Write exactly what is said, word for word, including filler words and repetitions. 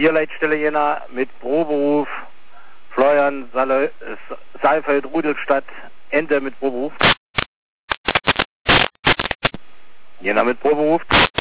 Hier Leitstelle Jena mit Proberuf. Florian, Saale, Saalfeld, Rudelstadt, Ende mit Proberuf. Jena mit Proberuf.